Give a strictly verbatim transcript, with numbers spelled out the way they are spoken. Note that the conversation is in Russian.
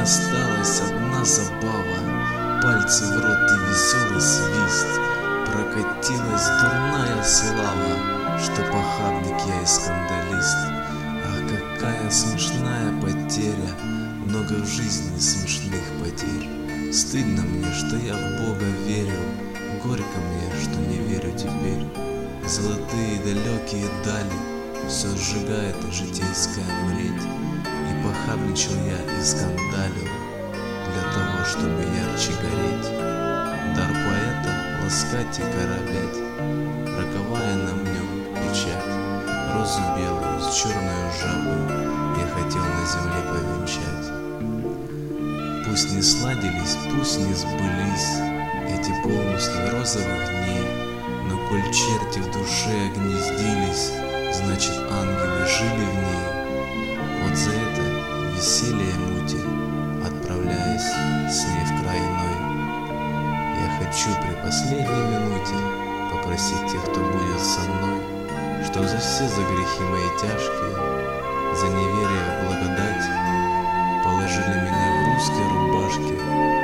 осталась одна забава, пальцы в рот и веселый свист. Прокатилась дурная слава, что похабник я и скандалист. Ах, какая смешная потеря, много в жизни смешных потерь. Стыдно мне, что я в Бога верил, горько мне, что не верю теперь. Золотые далекие дали все сжигает житейская мреть. И похабничал я и скандалил для того, чтобы ярче гореть. Дар поэта — ласкать и корабеть, роковая на нем печать. Розу белую с черную жабою я хотел на земле повенчать. Пусть не сладились, пусть не сбылись эти помыслы розовых дней, но коль черти в душе гнездились, значит ангелы жили в ней. Вот за это веселье мути, отправляясь с ней в край иной. Я хочу при последней минуте попросить тех, кто будет со мной, чтоб за все за грехи мои тяжкие, за неверие в благодать, положили меня в русской рубашке